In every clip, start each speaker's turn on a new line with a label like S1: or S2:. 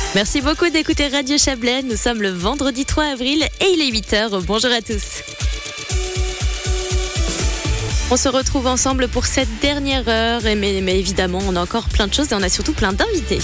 S1: Merci beaucoup d'écouter Radio Chablais. Nous sommes le vendredi 3 avril et il est 8h. Bonjour à tous. On se retrouve ensemble pour cette dernière heure. Mais évidemment, on a encore plein de choses et on a surtout plein d'invités.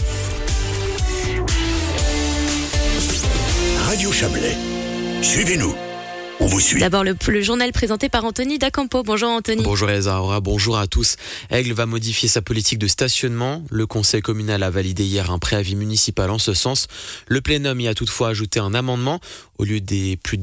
S2: Radio Chablais. Suivez-nous. On vous suit.
S1: D'abord, le journal présenté par Anthony D'Acampo. Bonjour Anthony.
S3: Bonjour Ezra, bonjour à tous. Aigle va modifier sa politique de stationnement. Le conseil communal a validé hier un préavis municipal en ce sens. Le plénum y a toutefois ajouté un amendement. Au lieu des plus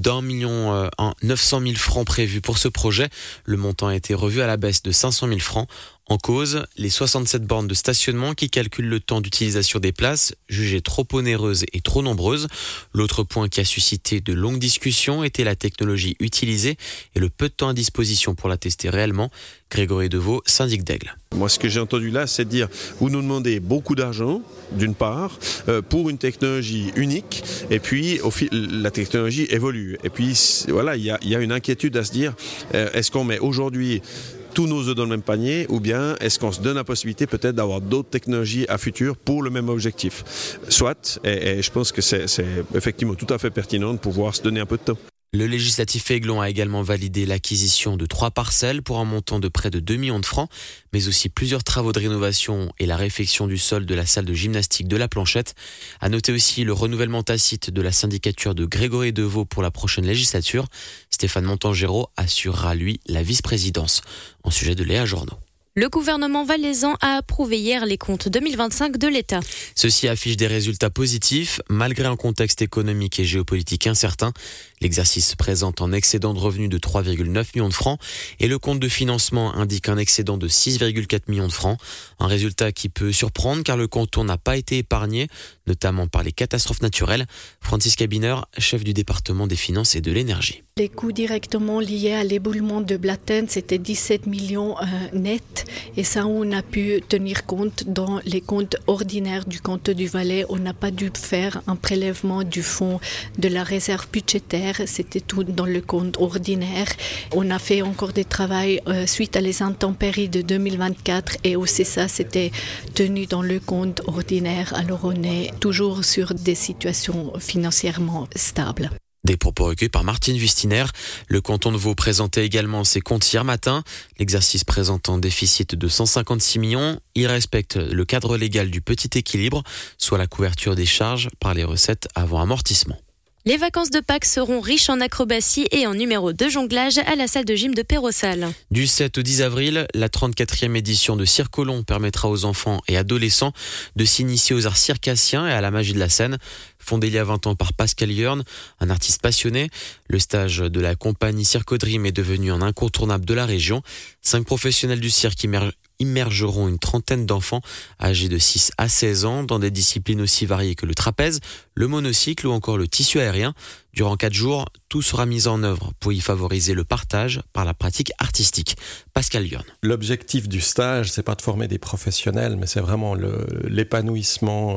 S3: d'1,9 francs prévus pour ce projet, le montant a été revu à la baisse de 500 000 francs. En cause, les 67 bornes de stationnement qui calculent le temps d'utilisation des places, jugées trop onéreuses et trop nombreuses. L'autre point qui a suscité de longues discussions était la technologie utilisée et le peu de temps à disposition pour la tester réellement. Grégory Deveau, syndic d'Aigle.
S4: Moi, ce que j'ai entendu là, c'est de dire, vous nous demandez beaucoup d'argent, d'une part, pour une technologie unique, et puis la technologie évolue. Et puis, voilà, il y a une inquiétude à se dire, est-ce qu'on met aujourd'hui tous nos œufs dans le même panier, ou bien est-ce qu'on se donne la possibilité peut-être d'avoir d'autres technologies à futur pour le même objectif. Soit, et je pense que c'est effectivement tout à fait pertinent de pouvoir se donner un peu de temps.
S3: Le législatif Aiglon a également validé l'acquisition de 3 parcelles pour un montant de près de 2 millions de francs, mais aussi plusieurs travaux de rénovation et la réfection du sol de la salle de gymnastique de la Planchette. À noter aussi le renouvellement tacite de la syndicature de Grégory Deveau pour la prochaine législature. Stéphane Montangero assurera, lui, la vice-présidence. En sujet de Léa Journeau.
S1: Le gouvernement valaisan a approuvé hier les comptes 2025 de l'État.
S3: Ceux-ci affichent des résultats positifs, malgré un contexte économique et géopolitique incertain. L'exercice présente un excédent de revenus de 3,9 millions de francs et le compte de financement indique un excédent de 6,4 millions de francs. Un résultat qui peut surprendre car le canton n'a pas été épargné, notamment par les catastrophes naturelles. Francis Cabiner, chef du département des finances et de l'énergie.
S5: Les coûts directement liés à l'éboulement de Blatten, c'était 17 millions nets. Et ça, on a pu tenir compte dans les comptes ordinaires du canton du Valais. On n'a pas dû faire un prélèvement du fonds de la réserve budgétaire. C'était tout dans le compte ordinaire. On a fait encore des travaux suite à les intempéries de 2024. Et aussi ça, c'était tenu dans le compte ordinaire. Alors on est toujours sur des situations financièrement stables.
S3: Des propos recueillis par Martine Wustiner. Le canton de Vaud présentait également ses comptes hier matin. L'exercice présente un déficit de 156 millions. Il respecte le cadre légal du petit équilibre, soit la couverture des charges par les recettes avant amortissement.
S1: Les vacances de Pâques seront riches en acrobatie et en numéros de jonglage à la salle de gym de Pérossal.
S3: Du 7 au 10 avril, la 34e édition de Circolon permettra aux enfants et adolescents de s'initier aux arts circassiens et à la magie de la scène. Fondé il y a 20 ans par Pascal Yearn, un artiste passionné, le stage de la compagnie Circodream est devenu un incontournable de la région. 5 professionnels du cirque immergeront une trentaine d'enfants âgés de 6 à 16 ans dans des disciplines aussi variées que le trapèze, le monocycle ou encore le tissu aérien. Durant 4 jours, tout sera mis en œuvre pour y favoriser le partage par la pratique artistique. Pascal Yearn.
S6: L'objectif du stage, c'est pas de former des professionnels, mais c'est vraiment l'épanouissement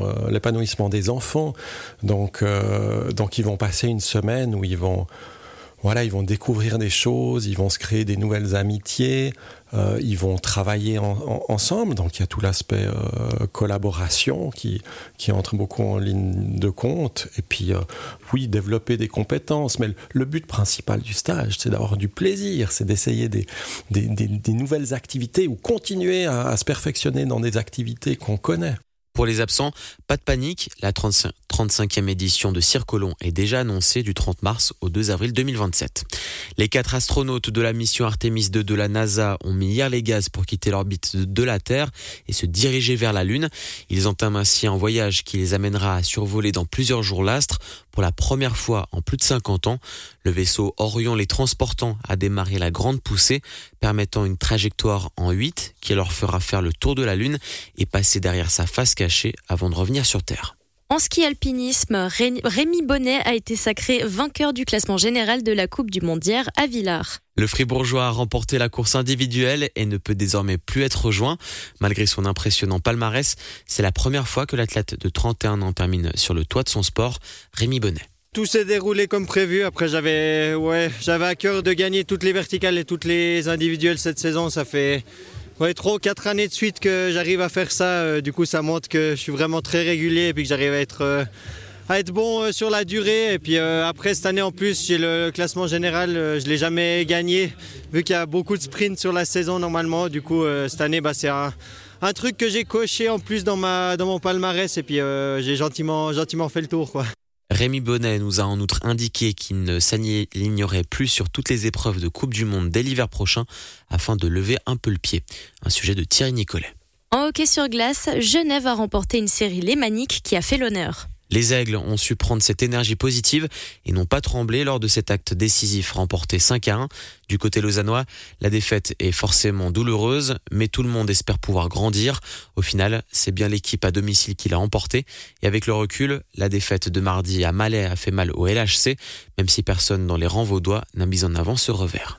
S6: des enfants. Donc ils vont passer une semaine où ils vont découvrir des choses, ils vont se créer des nouvelles amitiés, ils vont travailler ensemble. Donc il y a tout l'aspect collaboration qui entre beaucoup en ligne de compte. Et puis développer des compétences. Mais le but principal du stage, c'est d'avoir du plaisir, c'est d'essayer des nouvelles activités ou continuer à se perfectionner dans des activités qu'on connaît.
S3: Pour les absents, pas de panique, la 35e édition de Circolon est déjà annoncée du 30 mars au 2 avril 2027. Les 4 astronautes de la mission Artemis 2 de la NASA ont mis hier les gaz pour quitter l'orbite de la Terre et se diriger vers la Lune. Ils entament ainsi un voyage qui les amènera à survoler dans plusieurs jours l'astre. Pour la première fois en plus de 50 ans, le vaisseau Orion les transportant a démarré la grande poussée, permettant une trajectoire en 8 qui leur fera faire le tour de la Lune et passer derrière sa face cachée avant de revenir sur Terre.
S1: En ski alpinisme, Rémi Bonnet a été sacré vainqueur du classement général de la Coupe du Monde hier à Villars.
S3: Le Fribourgeois a remporté la course individuelle et ne peut désormais plus être rejoint. Malgré son impressionnant palmarès, c'est la première fois que l'athlète de 31 ans termine sur le toit de son sport. Rémi Bonnet.
S7: Tout s'est déroulé comme prévu. Après, j'avais à cœur de gagner toutes les verticales et toutes les individuelles cette saison. Ça fait 3 ou 4 années de suite que j'arrive à faire ça. Du coup, ça montre que je suis vraiment très régulier et puis que j'arrive à être bon sur la durée. Et puis après, cette année en plus, j'ai le classement général, je ne l'ai jamais gagné, vu qu'il y a beaucoup de sprints sur la saison normalement. Du coup, cette année, c'est un truc que j'ai coché en plus dans mon palmarès. Et puis j'ai gentiment fait le tour, quoi.
S3: Rémi Bonnet nous a en outre indiqué qu'il ne s'alignerait plus sur toutes les épreuves de Coupe du Monde dès l'hiver prochain afin de lever un peu le pied. Un sujet de Thierry Nicolet.
S1: En hockey sur glace, Genève a remporté une série lémanique qui a fait l'honneur.
S3: Les Aigles ont su prendre cette énergie positive et n'ont pas tremblé lors de cet acte décisif remporté 5-1. Du côté lausannois, la défaite est forcément douloureuse, mais tout le monde espère pouvoir grandir. Au final, c'est bien l'équipe à domicile qui l'a emporté. Et avec le recul, la défaite de mardi à Malais a fait mal au LHC, même si personne dans les rangs vaudois n'a mis en avant ce revers.